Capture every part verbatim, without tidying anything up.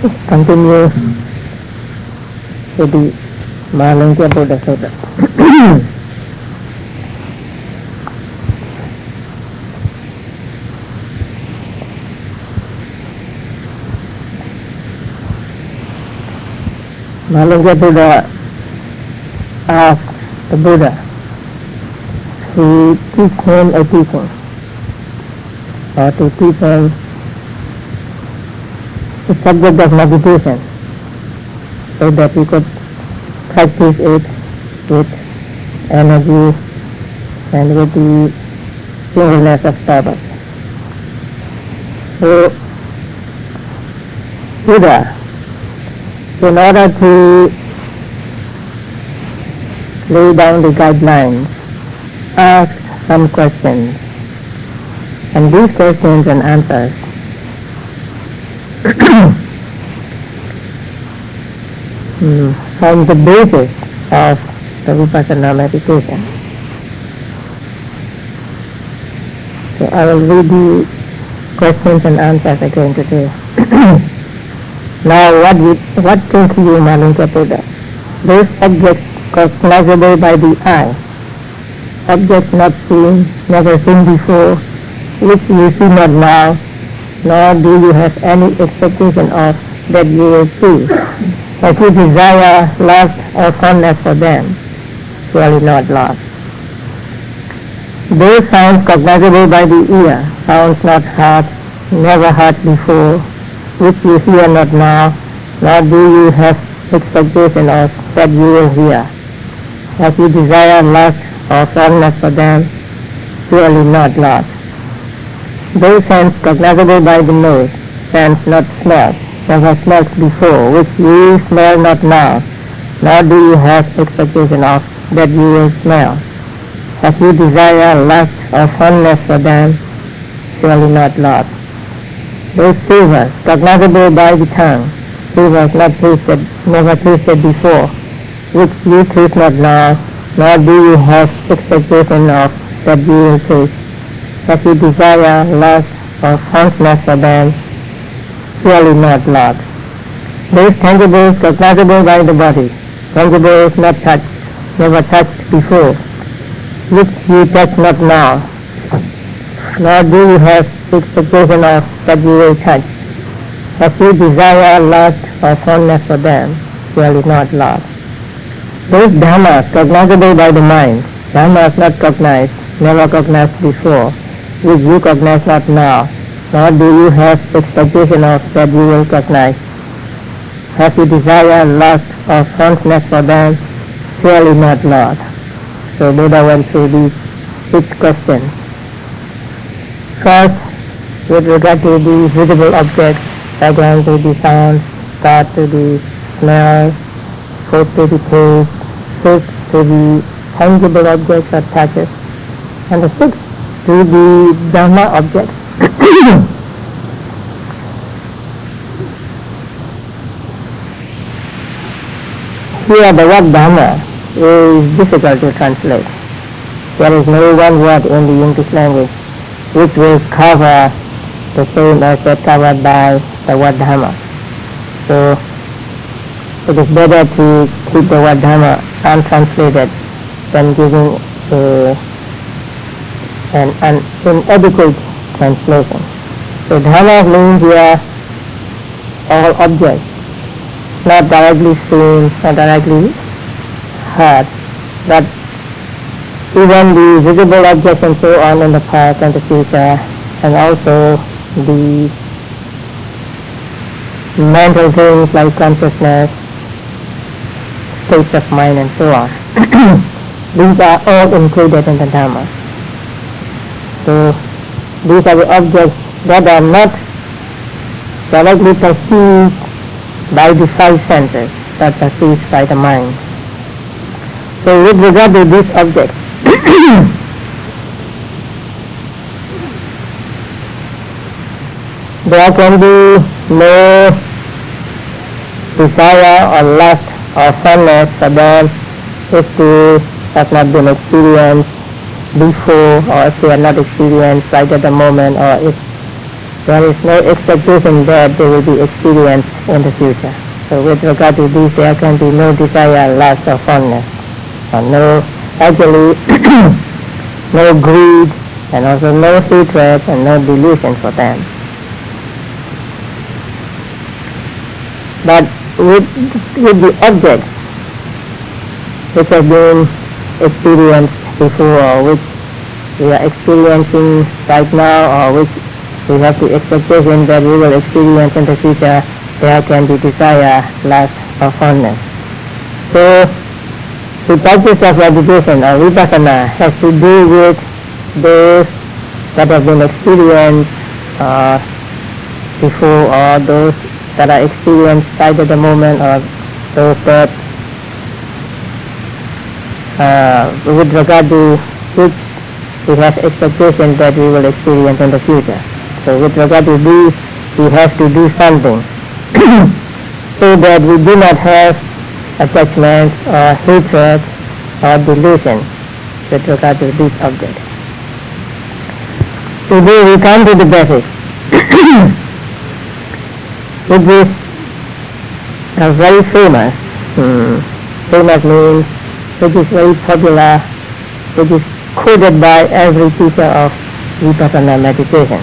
continue with the Mahalingya Buddha Sutta. Mahalingya Buddha asked the Buddha to teach him a teaching, or to teach him the subject of meditation, so that he could practice it with energy and with the singleness of purpose. So, Buddha, in order to lay down the guidelines, ask some questions, and these questions and answers form the basis of the Vipassana meditation. So I will read the questions and answers again today. Now, what you, what thinks you, Mahalingya Buddha? Those objects cognizable by the eye, objects not seen, never seen before, which you see not now, nor do you have any expectation of that you will see. If you desire lust or fondness for them, surely not lost. Those sounds cognizable by the ear, sounds not heard, never heard before, which you hear not now, nor do you have expectation of that you will hear. If you desire lust or fondness for them, surely not lost. Those sense cognizable by the nose, sense not smelled, never smelled before, which you smell not now, nor do you have expectation of that you will smell. If you desire lust or fondness for them, surely not lost. Those savors cognizable by the tongue, savors not tasted, never tasted before, which you taste not now, nor do you have expectation of that you will taste. If you desire lust or fondness for them, surely not lost. Those tangibles cognizable by the body, tangibles not touched, never touched before, which you touch not now, nor do you have expectation of that you will touch. If you desire lust or fondness for them, surely not lost. Those dhammas cognizable by the mind, dhammas not cognized, never cognized before, which you cognize not now, nor do you have expectation of that you will cognize. If you desire lust or fondness for them, surely not lost. So Buddha went through these six questions. First, with regard to the visible objects, second to the sound, third to the smell, fourth to the taste, fifth to the tangible objects or touches, and the sixth to the Dhamma objects. Here the word Dhamma is difficult to translate. There is no one word in the English language which will cover the same as that covered by the word Dhamma. So it is better to keep the word Dhamma untranslated than giving a, an, an inadequate translation. So Dhamma means here all objects, not directly seen, not directly heard, but even the visible objects and so on in the past and the future, and also the mental things like consciousness, states of mind and so on. These are all included in the Dhamma. So these are the objects that are not directly perceived by the five senses, but perceived by the mind. So with regard to these objects, there can be no desire or lust or fondness for them if they have not been experienced before, or if they are not experienced right at the moment, or if there is no expectation that they will be experienced in the future. So with regard to this, there can be no desire, lust, or fondness, or no, actually, no greed, and also no hatred and no delusion for them. But with, with the objects which have been experienced before, or which we are experiencing right now, or which we have the expectation that we will experience in the future, there can be desire, lust, or fondness. So the practice of meditation or vipassana has to do with those that have been experienced uh, before, or those that are experienced right at the moment, or those that uh, with regard to which we have expectation that we will experience in the future. So with regard to these, we have to do something so that we do not have attachments or hatred or delusion with regard to these objects. Today we come to the basics, which is a very famous, hmm, famous means which is very popular, which is quoted by every teacher of vipassana meditation.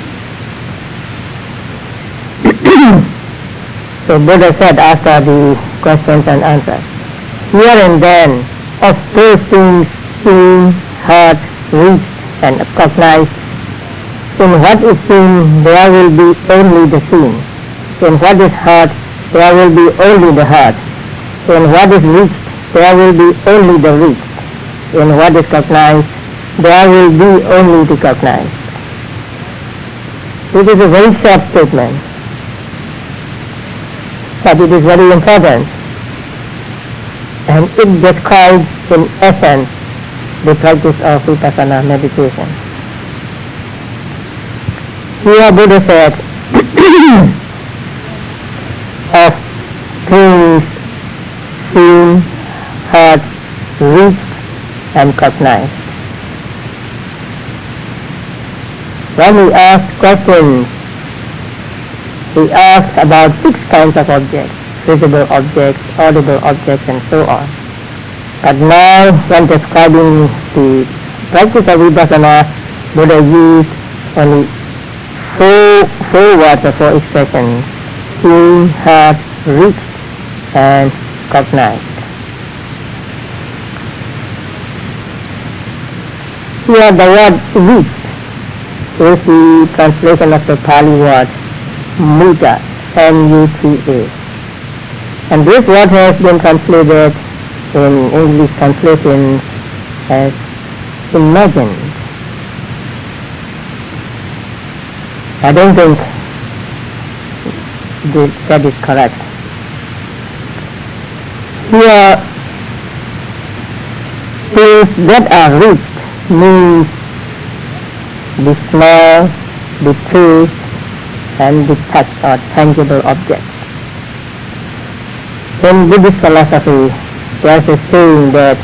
So Buddha said after the questions and answers, here and then of those things seen, heard, reached, and cognized, in what is seen there will be only the seen, in what is heard there will be only the heard, in what is reached there will be only the reached, in what is cognized there will be only the cognized. This is a very short statement, but it is very important, and it describes in essence the practice of vipassana meditation. Here Buddha said, of things seen, heard, reached, and cognized. When we ask questions, we ask about six kinds of objects: visible objects, audible objects, and so on. But now, when describing the practice of vipassana, Buddha used only four, four words or four expressions: seen, heard, reached, and cognized. Here the word reached is the translation of the Pali word muta, M U T A. And this word has been translated in English translation as imagined. I don't think this, that is correct. Here, things that are reached means the smell, the taste, and the touch or tangible objects. In Buddhist philosophy, there is a saying that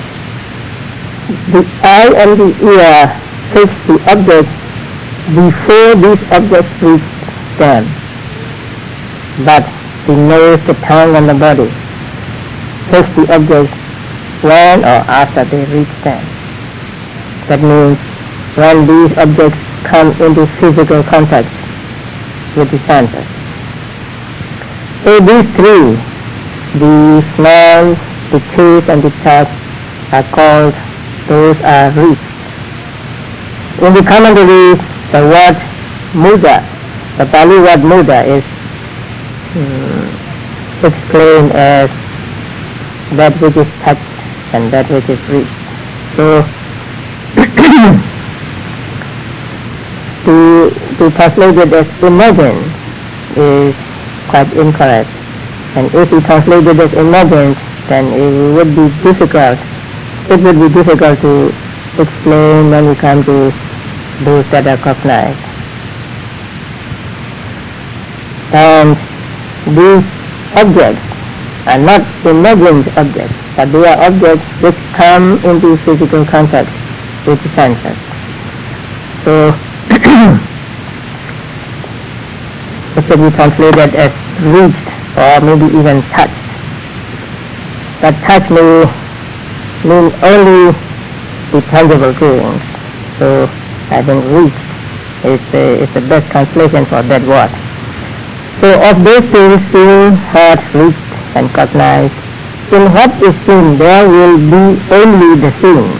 the eye and the ear takes the objects before these objects reach them, but the nose, the tongue, and the body takes the objects when or after they reach them. That means when these objects come into physical contact with the senses. So these three, the smell, the taste, and the touch, are called, those are reached. In the commentary, the word muda, the Pali word muda, is um, explained as that which is touched and that which is reached. So to, to translate it as imagined is quite incorrect. And if we translate it as imagined, then it would be difficult. It would be difficult to explain when we come to those that are cognized. And these objects are not imagined objects, but they are objects which come into physical contact with the senses. So it should be translated as reached or maybe even touched. But touch may mean only the tangible things. So I think reached is the, is the best translation for that word. So of those things seen, heard, reached and cognized, in what is seen there will be only the seen.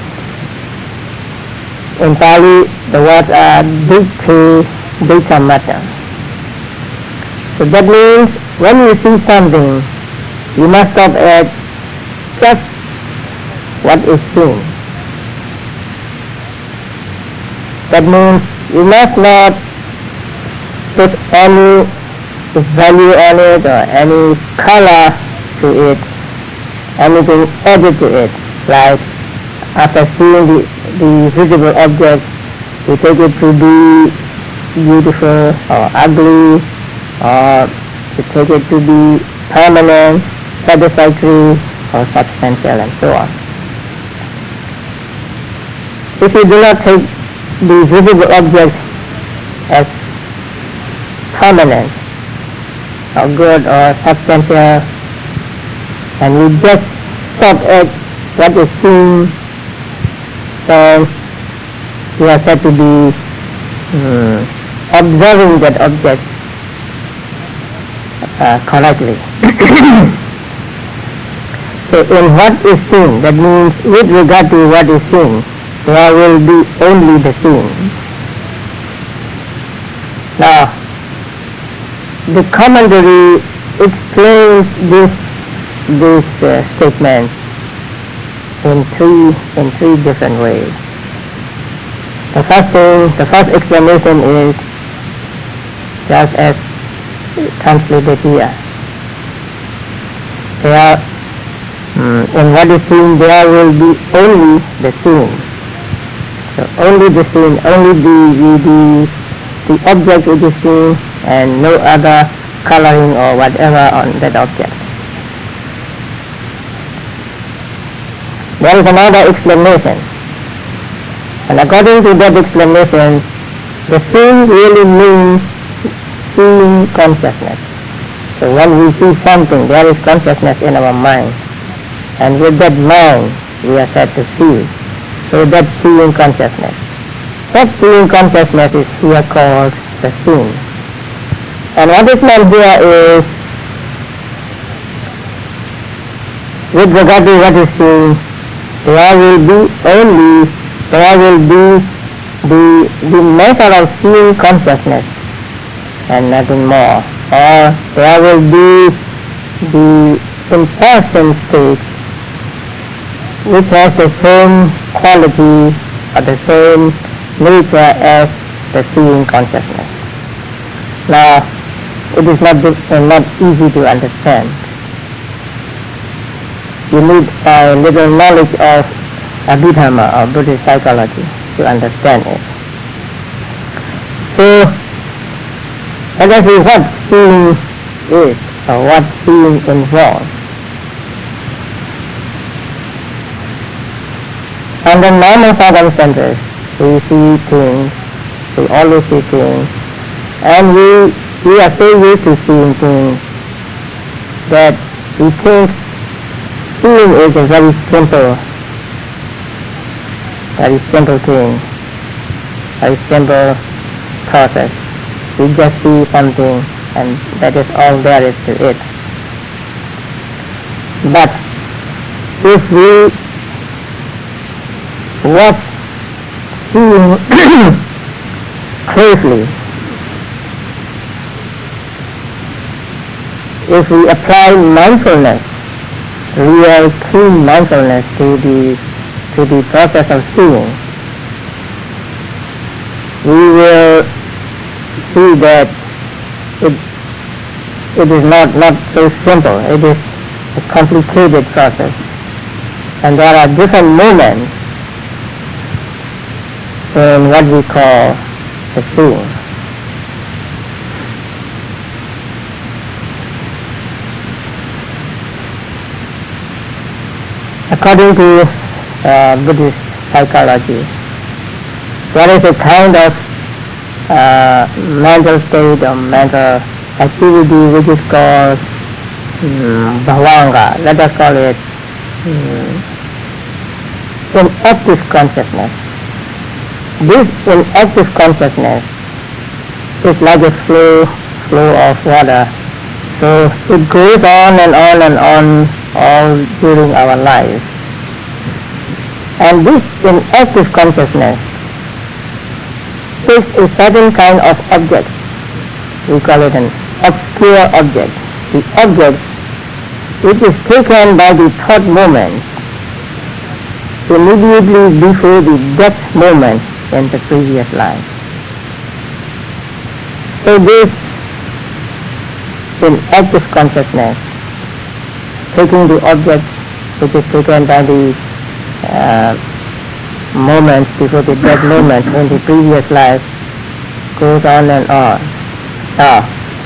In Pali the words are dikkhe dita mata. So that means when you see something, you must stop at just what is seen. That means you must not put any value on it or any color to it, anything added to it. Like after seeing the, the visible object, you take it to be beautiful or ugly, or you take it to be permanent, satisfactory or substantial, and so on. If you do not take the visible object as permanent or good or substantial, and we just stop at what is seen, then you are said to be um, observing that object uh, correctly. So in what is seen, that means with regard to what is seen, there will be only the seen. Now, the commentary explains this this uh, statement in three in three different ways. The first thing, the first explanation is just as translated here. There, um, in what is seen, there will be only the seen. So only the seen, only the the the object which is seen, and no other coloring or whatever on that object. There is another explanation, and according to that explanation, the seeing really means seeing consciousness. So when we see something, there is consciousness in our mind, and with that mind we are said to see. So that seeing consciousness. That seeing consciousness is here called the seeing. And what is meant here is, with regard to what is seen, there will be only, there will be the, the matter of seeing consciousness and nothing more. Or there will be the impression state which has the same quality or the same nature as the seeing consciousness. Now, it is not, uh, not easy to understand. You need a little knowledge of Abhidhamma or Buddhist psychology to understand it. So, let us see what seeing is or what seeing involves. Under normal circumstances, we see things, we always see things, and we, we are so used to seeing things that we think seeing is a very simple, very simple thing, very simple process. We just see something and that is all there is to it. But if we watch seeing closely, if we apply mindfulness, real keen mindfulness to the to the process of seeing, we will see that it it is not, not so simple. It is a complicated process, and there are different moments in what we call the seeing. According to uh, Buddhist psychology, there is a kind of uh, mental state or mental activity which is called um, bhavanga. Let us call it um, inactive consciousness. This inactive consciousness is like a flow, flow of water. So it goes on and on and on all during our lives. And this inactive consciousness is a certain kind of object. We call it an obscure object. The object which is taken by the thought moment immediately before the death moment in the previous life. So this inactive consciousness, taking the object which is taken by the uh, moments before the death moment in the previous life, goes on and on. Now,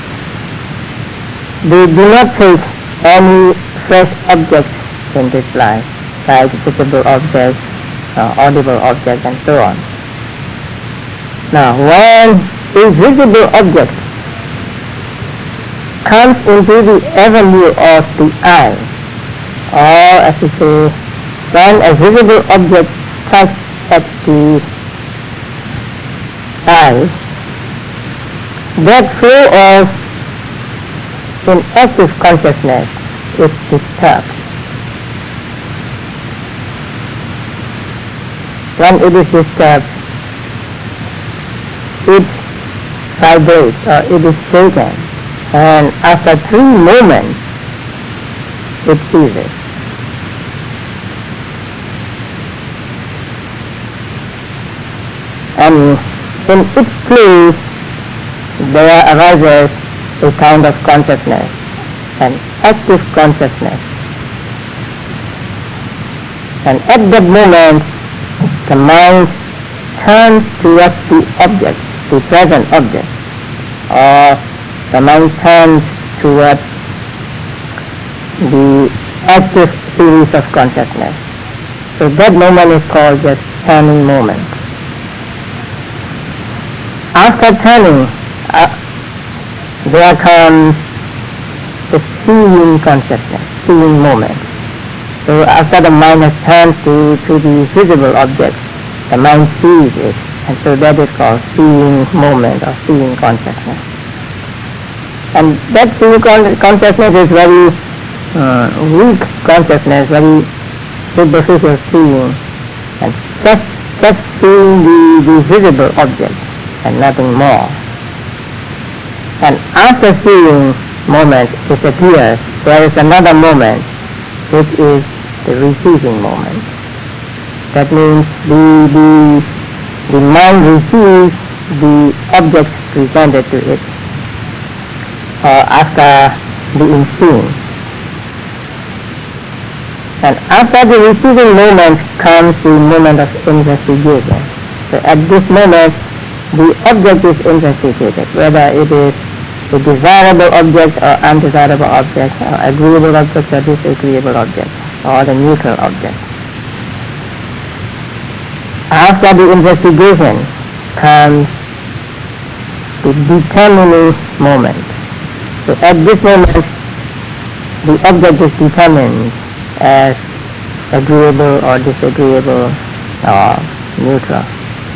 they do not take any fresh objects in this life, like visible objects, uh, audible objects, and so on. Now, when a visible object comes into the avenue of the eye, or as we say, when a visible object strikes at the eye, that flow of inactive consciousness is disturbed. When it is disturbed, it vibrates or it is shaken, and after three moments it ceases. And in its place there arises a kind of consciousness, an active consciousness. And at that moment the mind turns towards the object, the present object, or the mind turns towards the active series of consciousness. So that moment is called the turning moment. After turning, uh, there comes the seeing consciousness, seeing moment. So after the mind has turned to, to the visible object, the mind sees it, and so that is called seeing moment or seeing consciousness. And that seeing con- consciousness is very uh, weak consciousness, very superficial seeing, and just, just seeing the, the visible object and nothing more. And after seeing moment disappears, there is another moment which is the receiving moment. That means the, the, the mind receives the object presented to it uh, after being seen. And after the receiving moment comes the moment of investigation. So at this moment the object is investigated, whether it is a desirable object or undesirable object, or agreeable object or disagreeable object, or the neutral object. After the investigation comes the determining moment. So at this moment the object is determined as agreeable or disagreeable or neutral.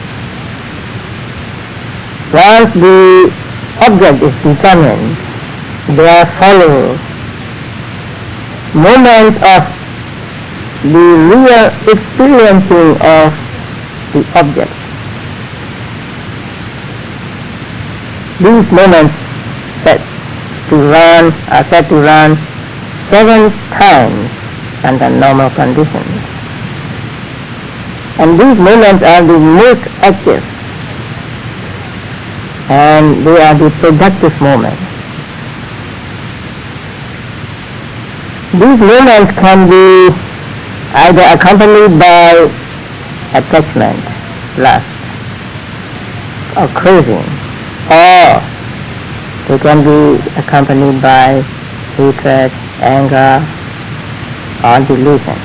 Once the object is determined, there follow moments of the real experiencing of the object. These moments set to run are set to run seven times under normal conditions. And these moments are the most active, and they are the productive moments. These moments can be either accompanied by attachment, lust, or craving, or they can be accompanied by hatred, anger, or delusion,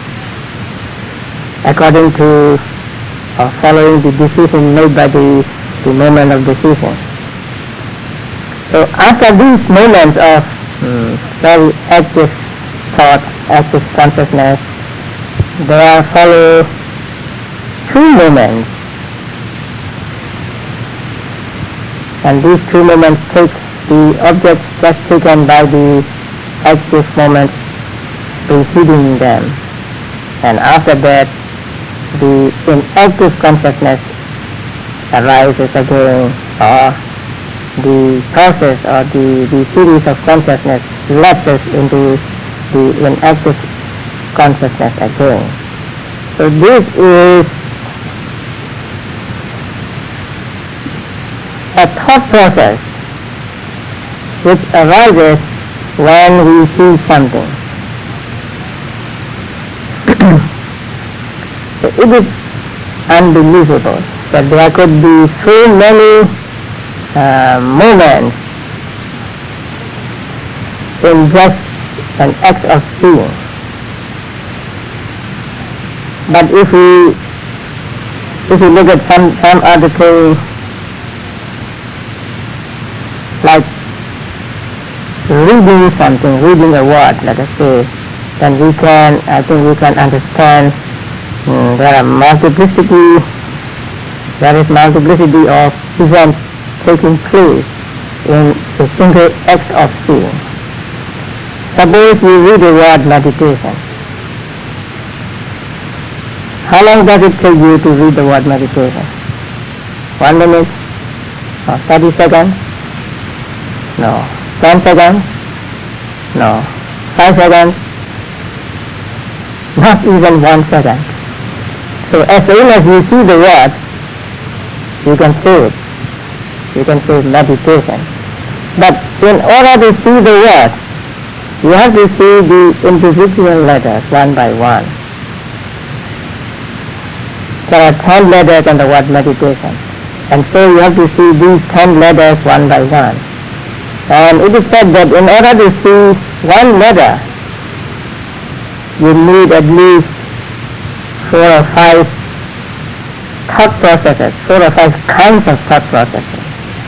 according to or following the decision made by the the moment of decision. So after these moments of um, very active thought, active consciousness, there follow two moments, and these two moments take the objects just taken by the active moment preceding them, and after that the inactive consciousness arises again, or the process or the, the series of consciousness lapses into the inactive consciousness again. So this is a thought process which arises when we see something. So it is unbelievable that there could be so many uh, moments in just an act of seeing. But if we if we look at some some other thing, like reading something, reading a word, let us say, then we can, I think we can understand um, there are multiplicity, there is multiplicity of events taking place in a single act of seeing. Suppose you read the word meditation. How long does it take you to read the word meditation? One minute? Or thirty seconds? No. Ten seconds? No. Five seconds? Not even one second. So as soon as you see the word, you can say it. You can say meditation. But in order to see the word, you have to see the individual letters one by one. There are ten letters in the word meditation, and so you have to see these ten letters one by one. And it is said that in order to see one letter, you need at least four or five thought processes, four or five kinds of thought processes.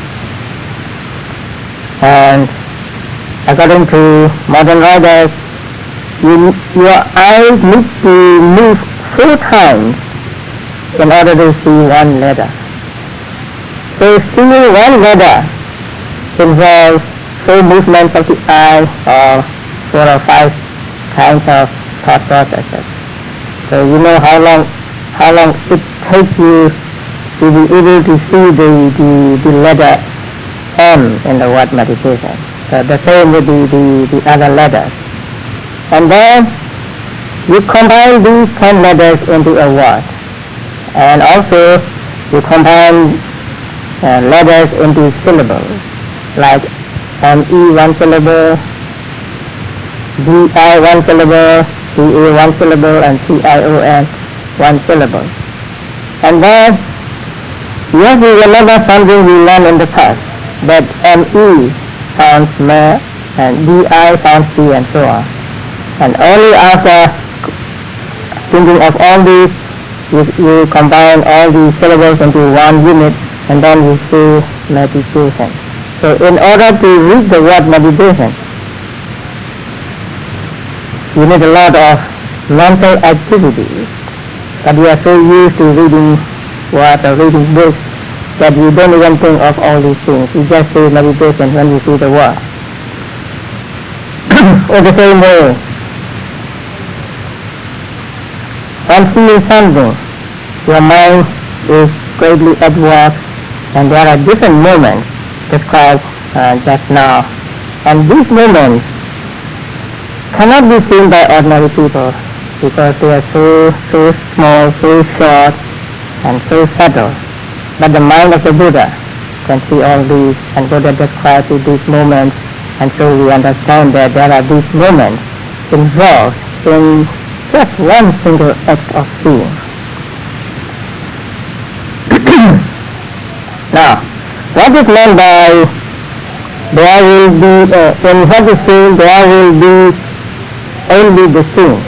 And according to modern writers, you, your eyes need to move four times in order to see one letter. So seeing one letter involves four movements of the eye or four or five kinds of thought processes. So you know how long how long it takes you to be able to see the, the, the letter M in the word meditation. So the same with the, the, the other letters. And then you combine these ten letters into a word. And also you combine uh, letters into syllables, like M E one syllable, D I one syllable, D A one syllable, and C I O N one syllable. And then you have to remember something we learned in the past, that M E sounds me and D I sounds D, and so on. And only after thinking of all these, you, you combine all these syllables into one unit, and then you say meditation. So in order to read the word meditation, you need a lot of mental activity, but we are so used to reading words or reading books that we don't even think of all these things. We just say meditation when we see the word. In the same way, when seeing something, your mind is greatly at work, and there are different moments described uh, just now. And these moments cannot be seen by ordinary people because they are so, so small, so short, and so subtle. But the mind of the Buddha can see all these, and Buddha describes these moments, and so we understand that there are these moments involved in just one single act of seeing. Now, what is meant by there will be, uh, in what is seen, there will be only the seen?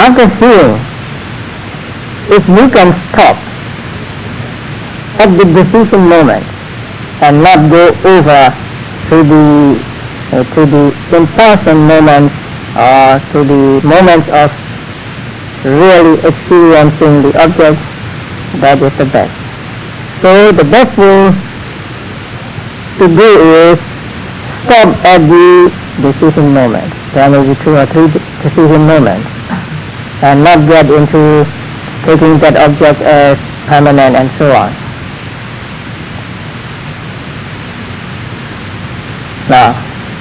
after seeing, if you can stop at the decision moment and not go over to the uh, to the in-person moments or to the moments of really experiencing the object, that is the best. So the best thing to do is stop at the decision moment. There may be two or three decision moments, and not get into taking that object as permanent and so on. Now,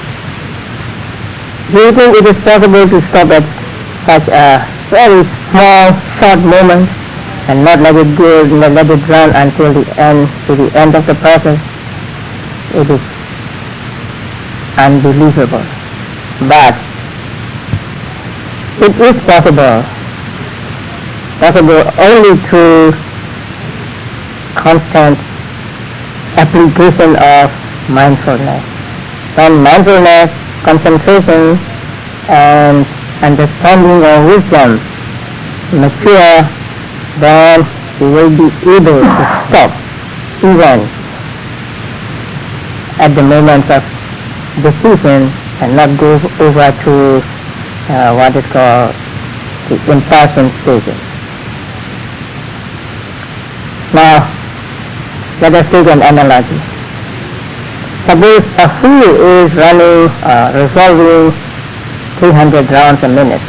do you think it is possible to stop at such a very small, short moment and not let it go, not let it run until the end, to the end of the process? It is unbelievable. But it is possible, possible only through constant application of mindfulness. When mindfulness, concentration, and understanding of wisdom mature, then you will be able to stop even at the moments of decision and not go over to uh, what is called the impassioned stages. Now, let us take an analogy. Suppose a fool is running, uh, resolving three hundred rounds a minute.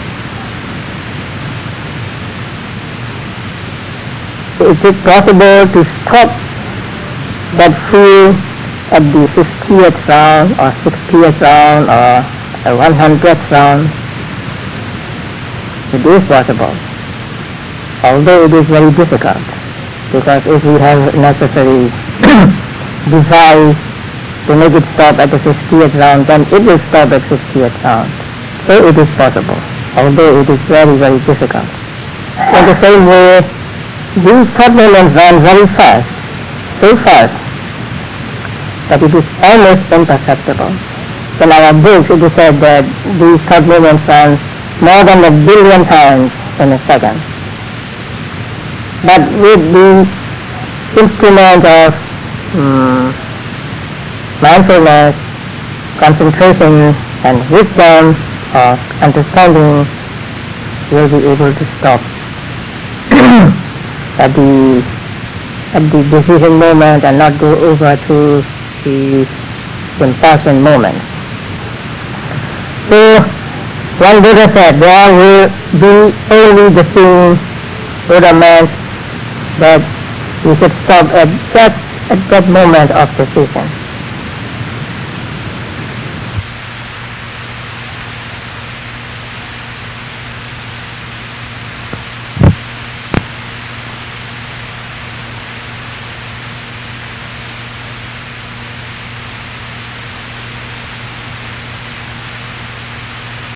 Is it possible to stop that fool at the fiftieth round or sixtieth round or the one hundredth round? It is possible, although it is very difficult, because if we have necessary device to make it stop at the fiftieth round, then it will stop at fiftieth round. So it is possible, although it is very, very difficult. In the same way, these thought moments run very fast, so fast that it is almost imperceptible. In our books it is said that these thought moments run more than a billion times in a second. But with the instrument of um, mindfulness, concentration, and wisdom or understanding, you will be able to stop at the at the decision moment and not go over to the impassioned moment. So one Buddha said there will be only the thing Buddha meant that you should stop at just at that moment of decision.